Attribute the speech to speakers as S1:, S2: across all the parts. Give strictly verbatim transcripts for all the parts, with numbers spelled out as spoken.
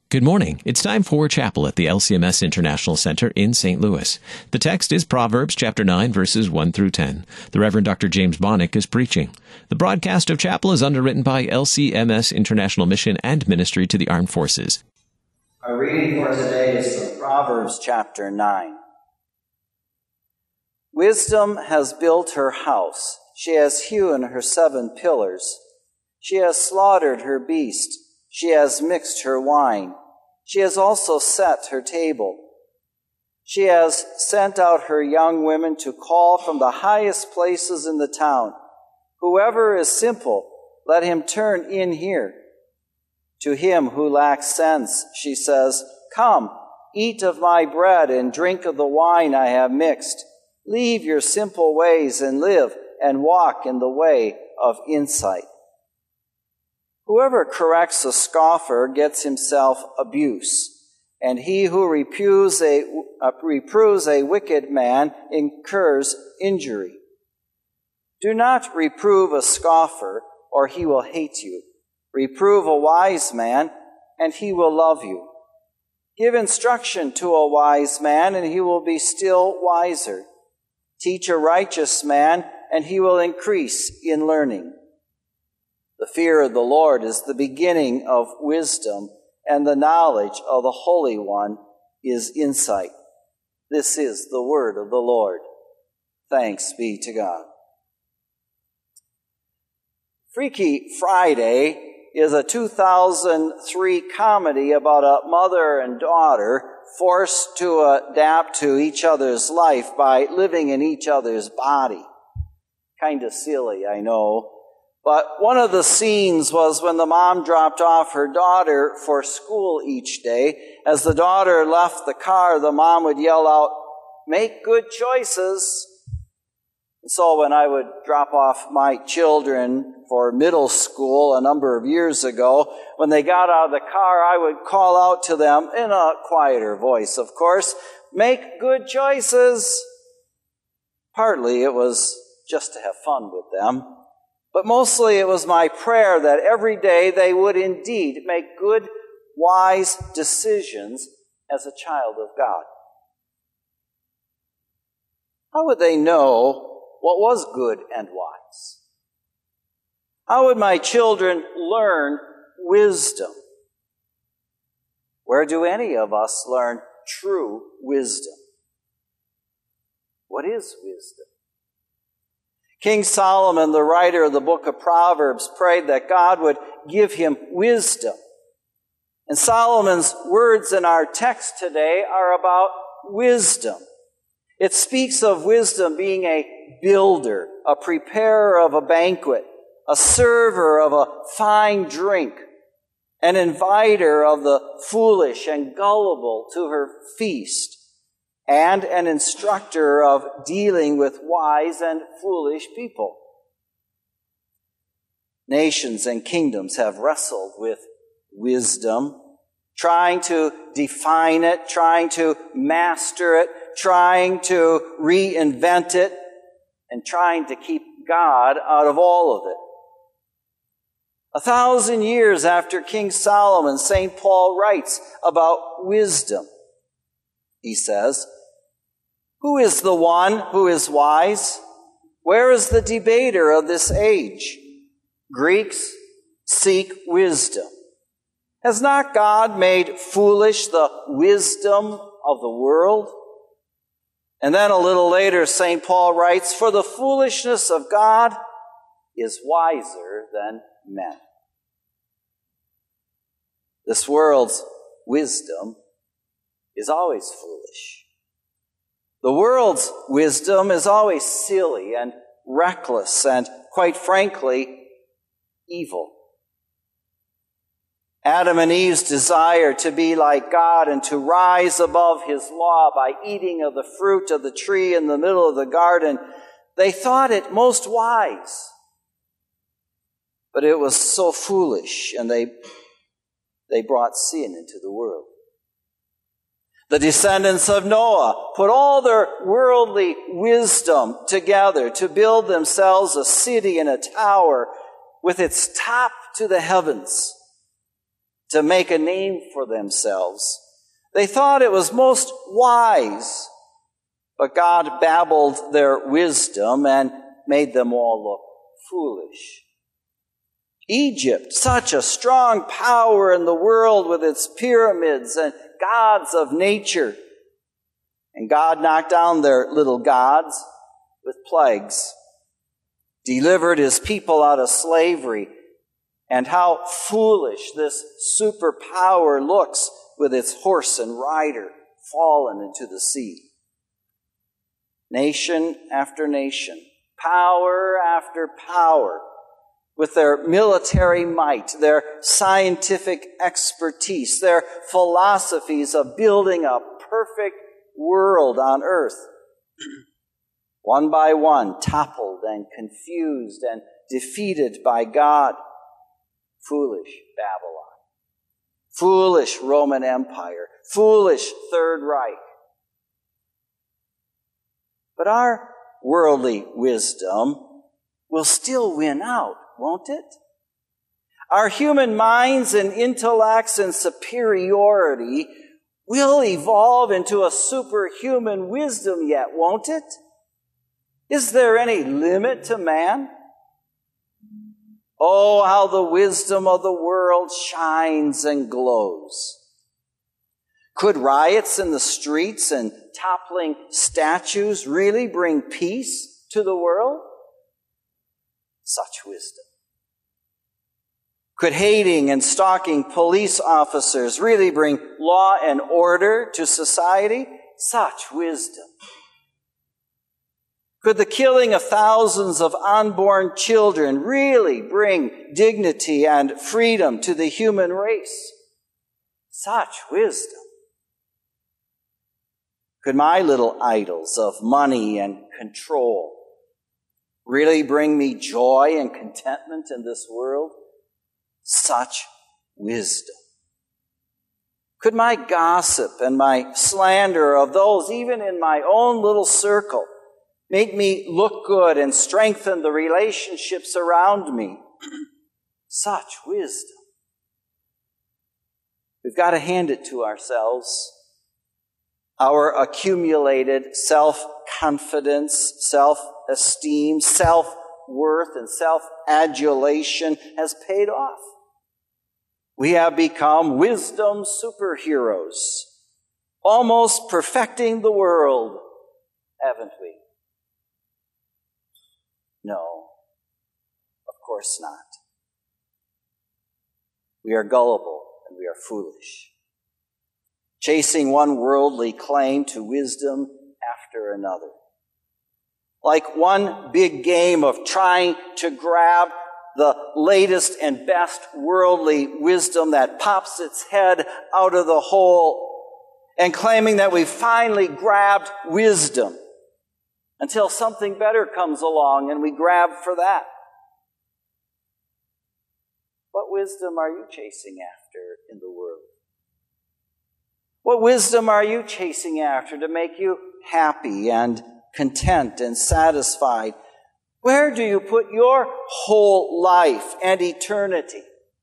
S1: Good morning. It's time for chapel at the L C M S International Center in Saint Louis. The text is Proverbs chapter nine, verses one through ten. The Reverend Doctor James Bonnick is preaching. The broadcast of chapel is underwritten by L C M S International Mission and Ministry to the Armed Forces.
S2: Our reading for today is from Proverbs chapter nine. Wisdom has built her house. She has hewn her seven pillars. She has slaughtered her beast. She has mixed her wine. She has also set her table. She has sent out her young women to call from the highest places in the town. Whoever is simple, let him turn in here. To him who lacks sense, she says, "Come, eat of my bread and drink of the wine I have mixed. Leave your simple ways and live and walk in the way of insight." Whoever corrects a scoffer gets himself abuse, and he who reproves a, uh, reproves a wicked man incurs injury. Do not reprove a scoffer, or he will hate you. Reprove a wise man, and he will love you. Give instruction to a wise man, and he will be still wiser. Teach a righteous man, and he will increase in learning. The fear of the Lord is the beginning of wisdom, and the knowledge of the Holy One is insight. This is the word of the Lord. Thanks be to God. Freaky Friday is a two thousand three comedy about a mother and daughter forced to adapt to each other's life by living in each other's body. Kind of silly, I know. But one of the scenes was when the mom dropped off her daughter for school each day. As the daughter left the car, the mom would yell out, "Make good choices." And so when I would drop off my children for middle school a number of years ago, when they got out of the car, I would call out to them in a quieter voice, of course, "Make good choices." Partly it was just to have fun with them. But mostly it was my prayer that every day they would indeed make good, wise decisions as a child of God. How would they know what was good and wise? How would my children learn wisdom? Where do any of us learn true wisdom? What is wisdom? King Solomon, the writer of the book of Proverbs, prayed that God would give him wisdom. And Solomon's words in our text today are about wisdom. It speaks of wisdom being a builder, a preparer of a banquet, a server of a fine drink, an inviter of the foolish and gullible to her feast, and an instructor of dealing with wise and foolish people. Nations and kingdoms have wrestled with wisdom, trying to define it, trying to master it, trying to reinvent it, and trying to keep God out of all of it. A thousand years after King Solomon, Saint Paul writes about wisdom. He says, "Who is the one who is wise? Where is the debater of this age? Greeks, seek wisdom. Has not God made foolish the wisdom of the world?" And then a little later, Saint Paul writes, "For the foolishness of God is wiser than men." This world's wisdom is always foolish. The world's wisdom is always silly and reckless and, quite frankly, evil. Adam and Eve's desire to be like God and to rise above his law by eating of the fruit of the tree in the middle of the garden, they thought it most wise. But it was so foolish, and they, they brought sin into the world. The descendants of Noah put all their worldly wisdom together to build themselves a city and a tower with its top to the heavens. to make a name for themselves. They thought it was most wise, but God babbled their wisdom and made them all look foolish. Egypt, such a strong power in the world with its pyramids and gods of nature. And God knocked down their little gods with plagues, delivered his people out of slavery. And how foolish this superpower looks with its horse and rider fallen into the sea. Nation after nation, power after power, with their military might, their scientific expertise, their philosophies of building a perfect world on earth, one by one, toppled and confused and defeated by God. Foolish Babylon, foolish Roman Empire, foolish Third Reich. But our worldly wisdom will still win out, won't it? Our human minds and intellects and superiority will evolve into a superhuman wisdom yet, won't it? Is there any limit to man? Oh, how the wisdom of the world shines and glows. Could riots in the streets and toppling statues really bring peace to the world? Such wisdom. Could hating and stalking police officers really bring law and order to society? Such wisdom. Could the killing of thousands of unborn children really bring dignity and freedom to the human race? Such wisdom. Could my little idols of money and control really bring me joy and contentment in this world? Such wisdom. Could my gossip and my slander of those even in my own little circle make me look good and strengthen the relationships around me? Such wisdom. We've got to hand it to ourselves. Our accumulated self-confidence, self-esteem, self-worth, and self-adulation has paid off. We have become wisdom superheroes, almost perfecting the world, haven't we? No, of course not. We are gullible and we are foolish, chasing one worldly claim to wisdom after another. Like one big game of trying to grab the latest and best worldly wisdom that pops its head out of the hole and claiming that we finally grabbed wisdom until something better comes along and we grab for that. What wisdom are you chasing after in the world? What wisdom are you chasing after to make you happy and content and satisfied? Where do you put your whole life and eternity?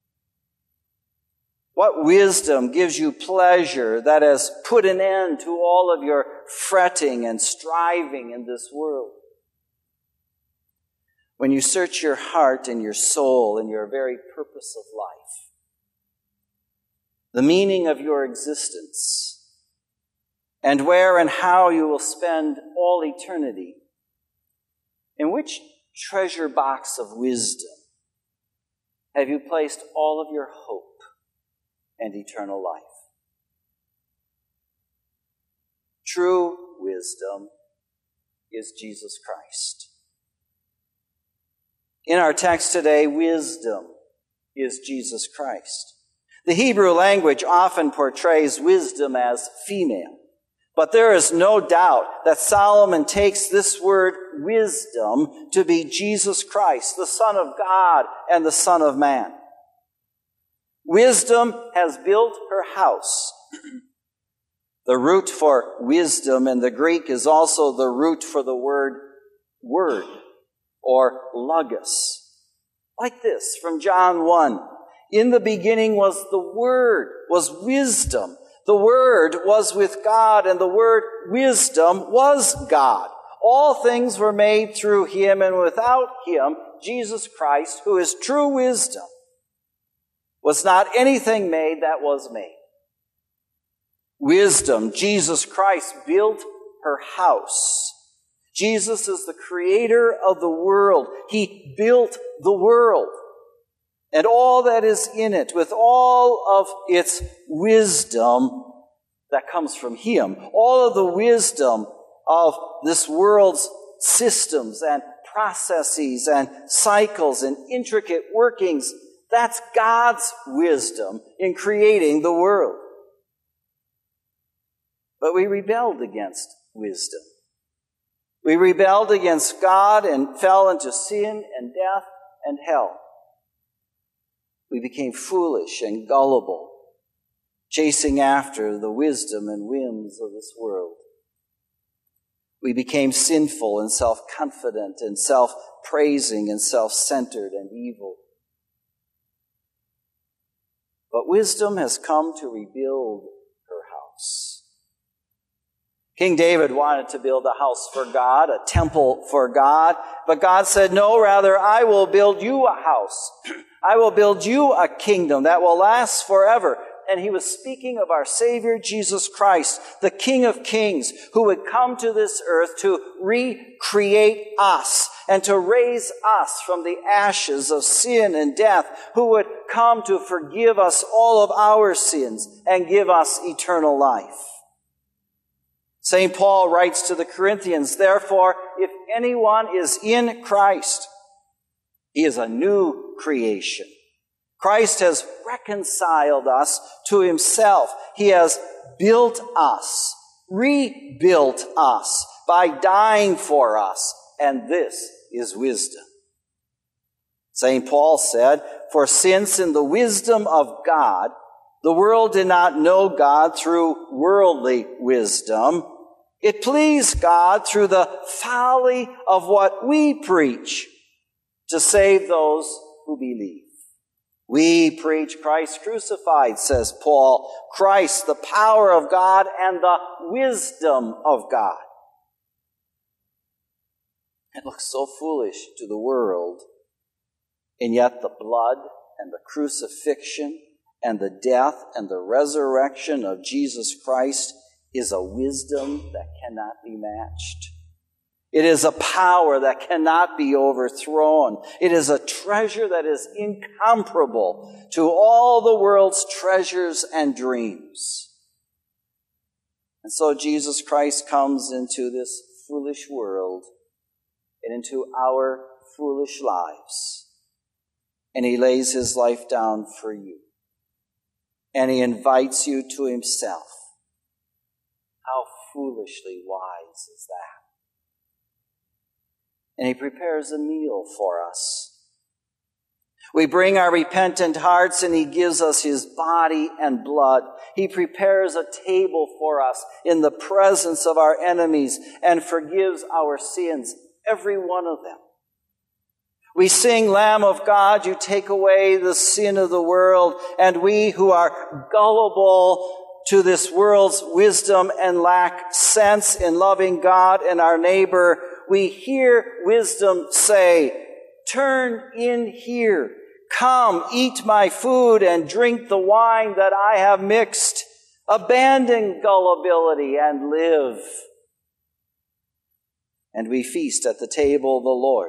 S2: What wisdom gives you pleasure that has put an end to all of your fretting and striving in this world? When you search your heart and your soul and your very purpose of life, the meaning of your existence, and where and how you will spend all eternity, in which treasure box of wisdom have you placed all of your hope and eternal life? True wisdom is Jesus Christ. In our text today, wisdom is Jesus Christ. The Hebrew language often portrays wisdom as female. But there is no doubt that Solomon takes this word wisdom to be Jesus Christ, the Son of God and the Son of Man. Wisdom has built her house. The root for wisdom in the Greek is also the root for the word word or logos. Like this from John one. In the beginning was the Word, was wisdom. The Word was with God, and the word wisdom was God. All things were made through him, and without him, Jesus Christ, who is true wisdom, was not anything made that was made. Wisdom, Jesus Christ, built her house. Jesus is the creator of the world. He built the world and all that is in it, with all of its wisdom that comes from him. All of the wisdom of this world's systems and processes and cycles and intricate workings. That's God's wisdom in creating the world. But we rebelled against wisdom. We rebelled against God and fell into sin and death and hell. We became foolish and gullible, chasing after the wisdom and whims of this world. We became sinful and self-confident and self-praising and self-centered and evil. But wisdom has come to rebuild her house. King David wanted to build a house for God, a temple for God, but God said, no, rather, I will build you a house. I will build you a kingdom that will last forever. And he was speaking of our Savior, Jesus Christ, the King of Kings, who would come to this earth to recreate us and to raise us from the ashes of sin and death, who would come to forgive us all of our sins and give us eternal life. Saint Paul writes to the Corinthians, therefore, if anyone is in Christ, he is a new creation. Christ has reconciled us to himself. He has built us, rebuilt us by dying for us. And this is wisdom. Saint Paul said, for since in the wisdom of God, the world did not know God through worldly wisdom, it pleased God through the folly of what we preach to save those who believe. We preach Christ crucified, says Paul, Christ, the power of God and the wisdom of God. It looks so foolish to the world, and yet the blood and the crucifixion and the death and the resurrection of Jesus Christ is a wisdom that cannot be matched. It is a power that cannot be overthrown. It is a treasure that is incomparable to all the world's treasures and dreams. And so Jesus Christ comes into this foolish world and into our foolish lives. And he lays his life down for you. And he invites you to himself. How foolishly wise is that? And he prepares a meal for us. We bring our repentant hearts and he gives us his body and blood. He prepares a table for us in the presence of our enemies and forgives our sins, every one of them. We sing, Lamb of God, you take away the sin of the world. And we who are gullible to this world's wisdom and lack sense in loving God and our neighbor, we hear wisdom say, turn in here. Come, eat my food and drink the wine that I have mixed. Abandon gullibility and live. And we feast at the table of the Lord.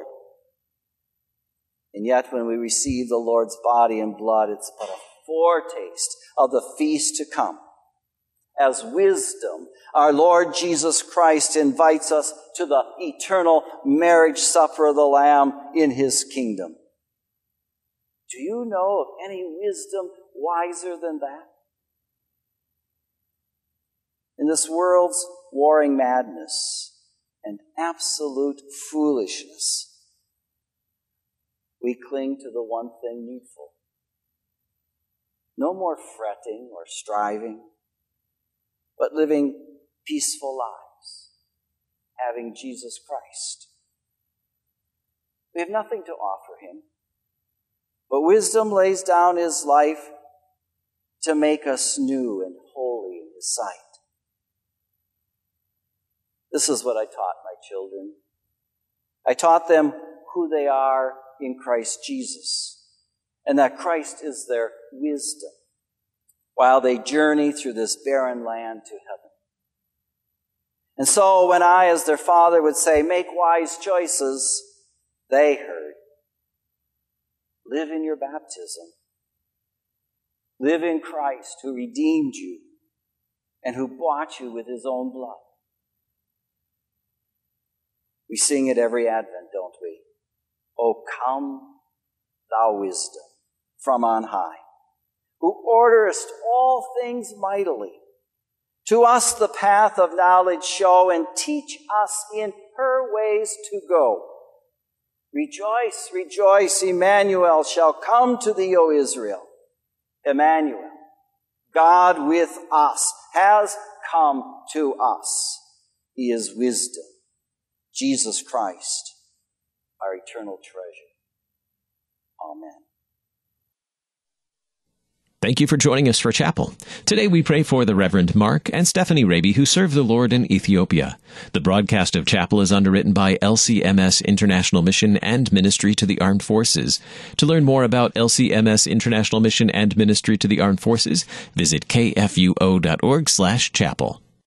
S2: And yet when we receive the Lord's body and blood, it's but a foretaste of the feast to come. As wisdom, our Lord Jesus Christ invites us to the eternal marriage supper of the Lamb in his kingdom. Do you know of any wisdom wiser than that? In this world's warring madness and absolute foolishness, we cling to the one thing needful. No more fretting or striving, but living peaceful lives, having Jesus Christ. We have nothing to offer him. But wisdom lays down his life to make us new and holy in his sight. This is what I taught my children. I taught them who they are in Christ Jesus, and that Christ is their wisdom while they journey through this barren land to heaven. And so when I, as their father, would say, make wise choices, they heard, live in your baptism. Live in Christ who redeemed you and who bought you with his own blood. We sing it every Advent, don't we? O come, thou wisdom from on high, who orderest all things mightily. To us the path of knowledge show, and teach us in her ways to go. Rejoice, rejoice, Emmanuel shall come to thee, O Israel. Emmanuel, God with us, has come to us. He is wisdom, Jesus Christ, our eternal treasure. Amen.
S1: Thank you for joining us for Chapel. Today we pray for the Reverend Mark and Stephanie Raby, who serve the Lord in Ethiopia. The broadcast of Chapel is underwritten by L C M S International Mission and Ministry to the Armed Forces. To learn more about L C M S International Mission and Ministry to the Armed Forces, visit k f u o dot org slash chapel.